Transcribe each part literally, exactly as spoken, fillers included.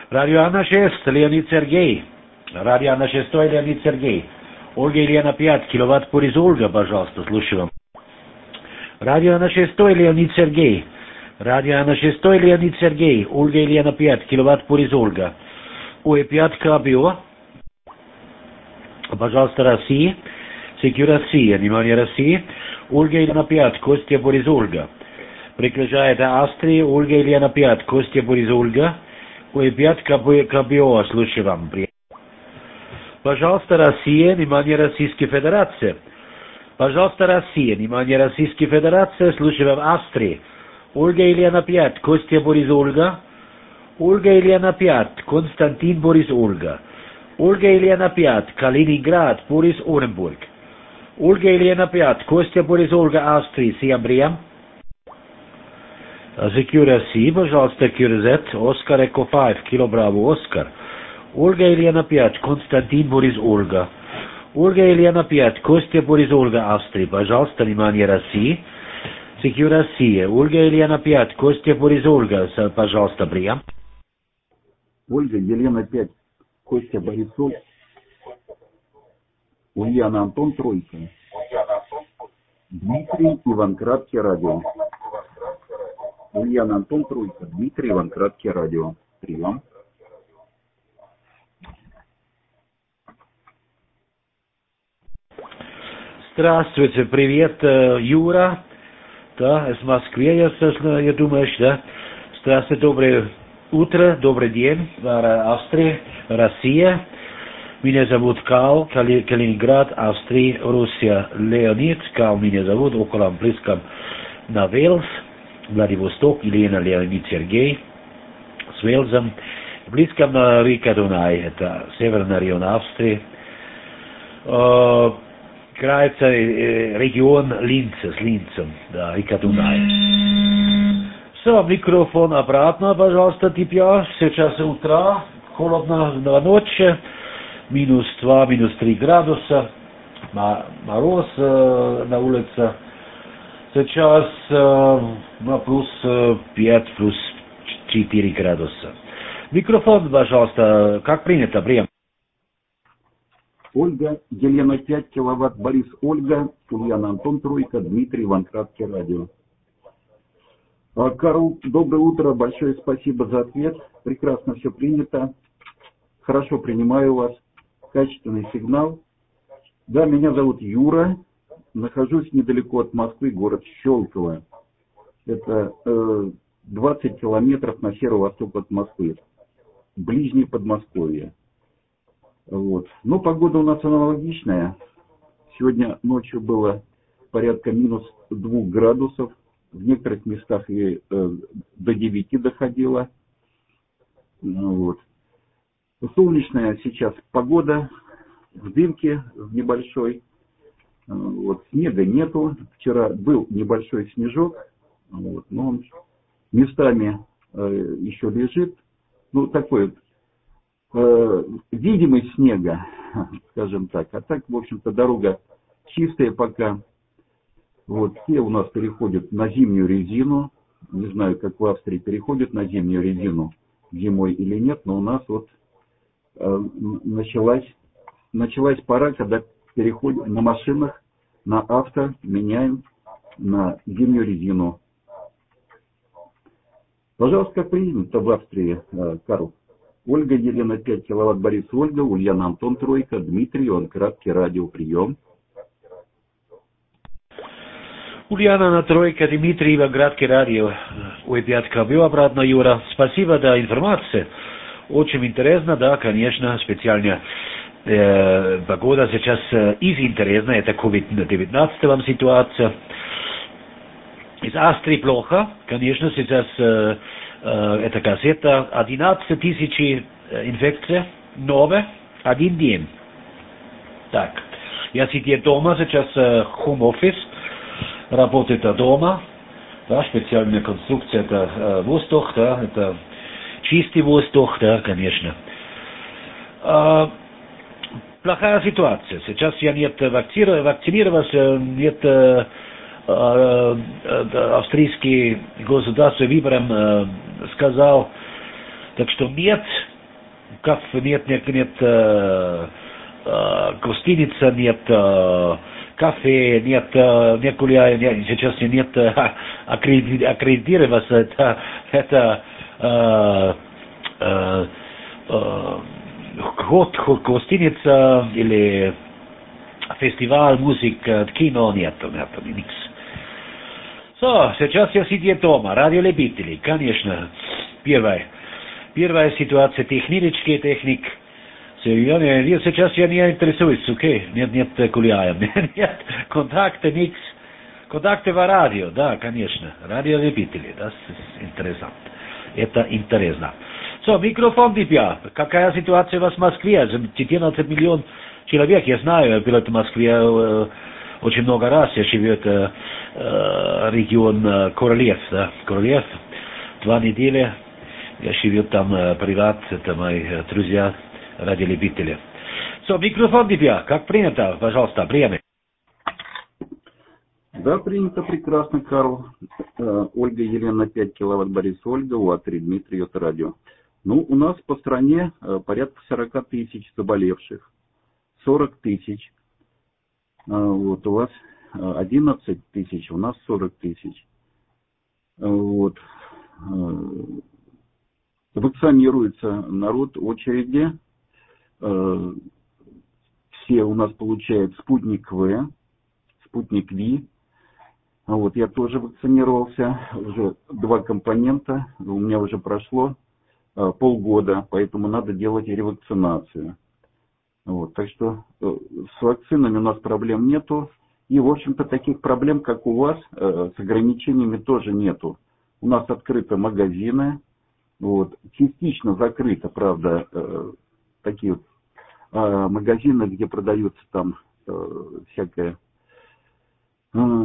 Радио Анна шесть, Леонид Сергей. Радио Анна шесть, Леонид Сергей. Ольга Елена пять, киловатт Борис Ольга, пожалуйста, слушаю вам. Радио Анна шесть, Леонид Сергей. Радио Анна шесть, Леонид Сергей. Ольга Елена пять, киловатт Борис Ольга. Ой, пять Кабио. Пожалуйста, Россия. Секью Россия, внимание России. Ольга Елена пять, Костя Борис Ольга. Приезжает Австрия, Ольга Елена пять, Костя Борис Ольга. Ой, пять Кабио, слушаю вам. Пожалуйста, Россия, внимание Российской Федерации. Пожалуйста, Россия, внимание Российской Федерации, слушаю вам Австрии. Ольга Елена пять, Костя Борис Ольга. Ольга Елена пять, Константин Борис Ольга. Ольга Елена пять, Калининград, Борис Оренбург. Ольга Елена пять, Костя Борис Ольга, Австрия, Сиамбриям. Секью России, пожалуйста, Кюрзет, Оскар Эко пять, Кило Браво, Оскар. Ольга Елена пять, Константин Борис Ольга. Ольга Елена пять, Костя Борис Ольга, Австрия, пожалуйста, внимание России. Секью Россия, Ольга Елена пять, Костя Борис Ольга, пожалуйста, прием. Ольга Елена пять, Костя Борис Ольга. Ульяна Антон Тройка. Дмитрий Иван Краткий, радио. Ульяна Антон Тройка. Дмитрий Иван Краткий, радио. Прием. Здравствуйте, привет, Юра. Да, из Москвы, я, я думаю, да. Здравствуйте, доброе утро, добрый день, Австрия, Россия. Меня зовут Кал, Кали, Калининград, Австрия, Руссия, Леонид. Кал меня зовут, около близком на Велс, Владивосток, Елена, Леонид Сергей, с Велсом. Близком на река Дунай, это северный район Австрии. Э, Крается э, регион Линца, с Линцем, да, река Дунай. Все, микрофон обратно, пожалуйста, тебя. Сейчас утро, холодно на ночь. Минус два, минус три градуса, мороз э, на улице. Сейчас э, ну, плюс пять, плюс четыре градуса. Микрофон, пожалуйста, как принято, прием. Ольга Елена пять, киловатт Борис Ольга, Ульяна Антон Тройка, Дмитрий Иван Краткий, радио. Карл, доброе утро, большое спасибо за ответ. Прекрасно все принято. Хорошо принимаю вас. Качественный сигнал. Да, меня зовут Юра. Нахожусь недалеко от Москвы, город Щелково. Это э, двадцать километров на северо-восток от Москвы. Ближнее Подмосковье. Вот. Но погода у нас аналогичная. Сегодня ночью было порядка минус двух градусов. В некоторых местах и э, до девяти доходило. Ну, вот. Солнечная сейчас погода, в дымке в небольшой. Вот, снега нету. Вчера был небольшой снежок, вот, но он местами э, еще лежит. Ну, такой вот э, видимость снега, скажем так. А так, в общем-то, дорога чистая пока. Вот, все у нас переходят на зимнюю резину. Не знаю, как в Австрии переходят на зимнюю резину зимой или нет, но у нас вот Началась, началась пора, когда переходим на машинах, на авто, меняем на зимнюю резину. Пожалуйста, как принято в Австрии, Карл. Ольга Елена пять, киловатт Борис Ольга, Ульяна Антон Тройка, Дмитрий, он краткий, радио, прием. Ульяна на Тройка, Дмитрий, Иван краткий, радио. Ой, пять Кабио, обратно, Юра. Спасибо за информацию. Очень интересно, да, конечно, специально э, погода сейчас э, из интересна, это ковид девятнадцать вам ситуация. Из Австрии плохо, конечно, сейчас э, э, эта кассета одиннадцать тысяч э, инфекций, новые, один день. Так, я сидел дома, сейчас э, home office, работает дома, да, специальная конструкция, это э, воздух, да, это чистый воздух, да, конечно. А, плохая ситуация. Сейчас я нет вакцинировался, нет а, а, австрийский государственный выбором а, сказал, так что нет каф, нет, нет, нет, э, э, гостиница, нет, э, кафе, нет, э, не гуляю, нет, сейчас нет э, аккреди, аккредитироваться, это, это э, э, э, год, гостиница или фестиваль, музыка, кино, нет, нет, никс. So, сейчас я сидел дома, радиолюбители, конечно, первая, первая ситуация, технический техник, я, я, сейчас я не интересуюсь, окей, okay? нет, нет, гуляем, нет, контакты, никс, контакты в радио, да, конечно, радиолюбители, das ist interessant, это интересно. So, микрофон тебя, какая ситуация у вас в Москве, четырнадцать миллионов человек, я знаю, я был в Москве, э, очень много раз, я живу в э, регион э, Королев, да, Королев, два недели, я живу там э, приват, это мои э, друзья, радиолюбители. So, микрофон тебя, как принято, пожалуйста, время. Да, принято прекрасно, Карл. Э, Ольга Елена, пять киловатт, Борис Ольга, УА-три, Дмитрий, Йота Радио. Ну, у нас по стране э, порядка сорок тысяч заболевших, сорок тысяч. Вот, у вас одиннадцать тысяч, у нас сорок тысяч. Вот. Вакцинируется народ, очереди. Все у нас получают спутник В, спутник Ви. Вот, я тоже вакцинировался, уже два компонента, у меня уже прошло полгода, поэтому надо делать ревакцинацию. Вот, так что э, с вакцинами у нас проблем нету. И, в общем-то, таких проблем, как у вас, э, с ограничениями тоже нету. У нас открыты магазины. Вот, частично закрыто, правда, э, такие вот, э, магазины, где продаются там э, всякая э,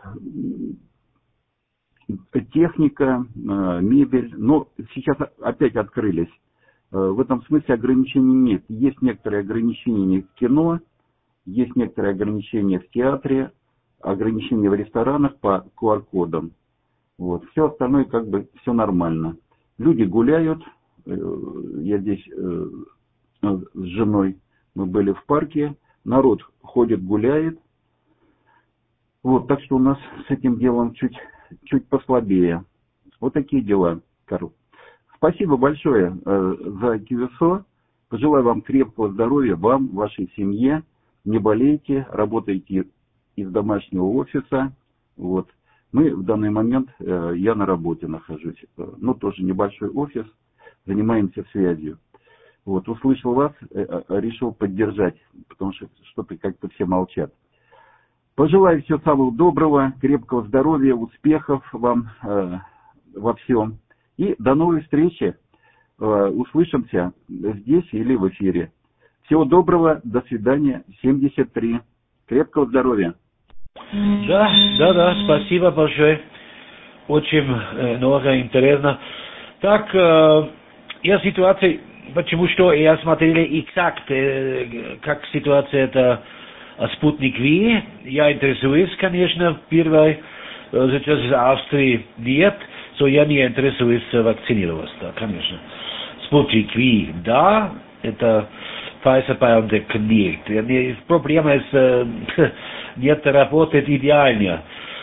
техника, э, мебель. Но сейчас опять открылись. В этом смысле ограничений нет. Есть некоторые ограничения в кино, есть некоторые ограничения в театре, ограничения в ресторанах по ку ар кодам. Вот. Все остальное как бы все нормально. Люди гуляют. Я здесь с женой, мы были в парке. Народ ходит, гуляет. Вот, так что у нас с этим делом чуть, чуть послабее. Вот такие дела, Карл. Спасибо большое э, за КЮСО. Пожелаю вам крепкого здоровья, вам, вашей семье. Не болейте, работайте из домашнего офиса. Вот. Мы в данный момент, э, я на работе нахожусь. Ну, тоже небольшой офис. Занимаемся связью. Вот. Услышал вас, э, решил поддержать, потому что что-то как-то все молчат. Пожелаю всего самого доброго, крепкого здоровья, успехов вам э, во всем. И до новой встречи. Услышимся здесь или в эфире. Всего доброго. До свидания. семьдесят три. Крепкого здоровья. Да, да, да. Спасибо большое. Очень э, много интересно. Так, э, я ситуация, почему что я смотрел экзакт, э, как ситуация это спутник Ви. Я интересуюсь, конечно, первой. Сейчас из Австрии нет. So, я не интересуюсь вакцинироваться, да, конечно. Спутник Ви, да, это Pfizer-BioNTech нет. Проблема с нет работает идеально.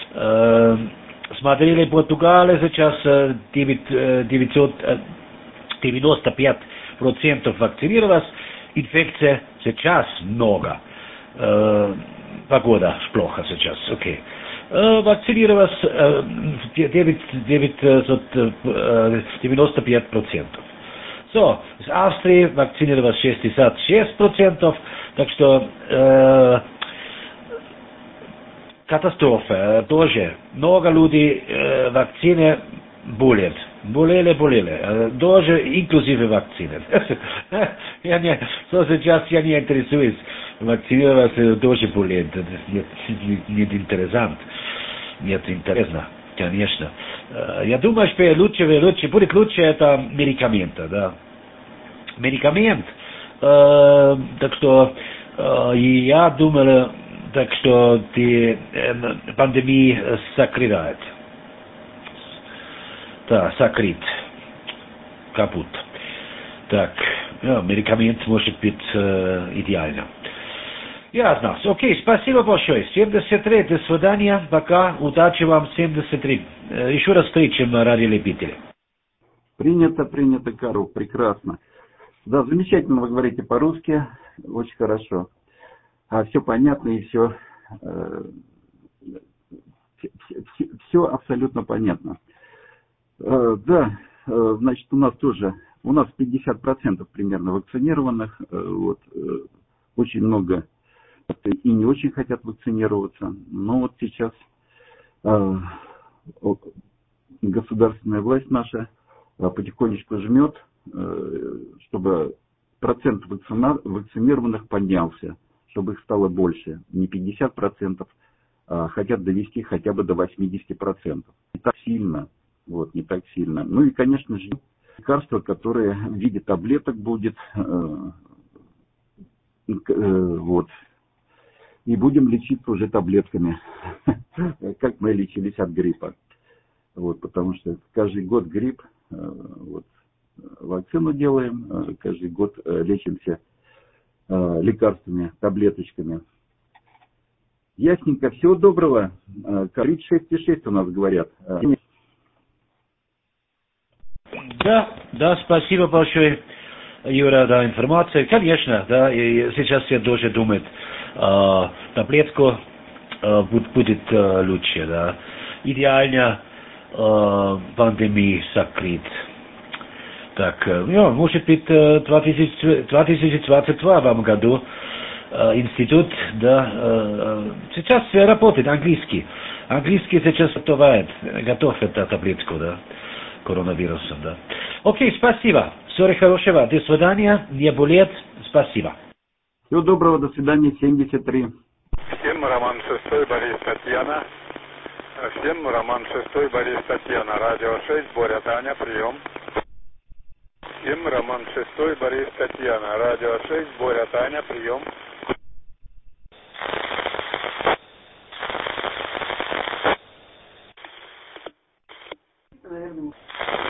Смотрели Португалия сейчас девятьсот девяносто пять процентов вакцинировалось, инфекция сейчас много. Погода плохо сейчас, окей. Okay. Вакцинировалось девяносто пять процентов. So, с Австрии вакцинировалось шестьдесят шесть процентов, так что э, катастрофа тоже. Много людей э, вакцины болеют. Болели, болели. Тоже инклюзиве вакцины. я не, so, сейчас я не интересуюсь. Вакцинироваться тоже болеет. Нет, нет интересно. Нет, интересно, конечно. Я думаю, что лучше, лучше, будет лучше это медикаменты, да. Медикамент. Э, так что э, я думаю, так что ты, э, пандемия закрывает. Да, закрыт. Капут. Так. ja, медикамент может быть э, идеально. Ясно. Окей, спасибо большое. семьдесят три, до свидания, пока, удачи вам, семьдесят три. Э, еще раз встречаем на радиолюбителе. Принято, принято, Карл, прекрасно. Да, замечательно вы говорите по-русски, очень хорошо. А все понятно и все, э, все, все абсолютно понятно. Э, да, э, значит, у нас тоже, у нас пятьдесят процентов примерно вакцинированных, э, вот, э, очень много и не очень хотят вакцинироваться. Но вот сейчас э, государственная власть наша э, потихонечку жмет, э, чтобы процент вакцина, вакцинированных поднялся, чтобы их стало больше. Не пятьдесят процентов, а хотят довести хотя бы до восемьдесят процентов. Не так сильно. Вот, не так сильно. Ну и, конечно же, лекарство, которое в виде таблеток будет, э, э, вот, и будем лечиться уже таблетками, как мы лечились от гриппа. Вот, потому что каждый год грипп, вот, вакцину делаем, каждый год лечимся лекарствами, таблеточками. Ясненько, всего доброго. тридцать шесть и шесть у нас говорят. Да, да, спасибо большое, Юра, за информацию. Конечно, да, и сейчас все тоже думают, э, таблетку э, будет э, лучше, да. Идеально э, пандемии закрыть. Так, э, ну, может быть, э, две тысячи двадцать втором году э, институт, да, э, сейчас работает английский. Английский сейчас готовит, готовит таблетку, да, коронавирусом, да. Окей, спасибо. Всего хорошего. До свидания. Не болеть. Спасибо. Всего доброго. До свидания. семьдесят три. Всем Роман шестой, Борис Татьяна. Всем Роман шестой, Борис Татьяна. Радио шесть, Боря Таня, прием. Всем Роман шестой, Борис Татьяна. Радио шесть, Боря Таня, прием. Наверное.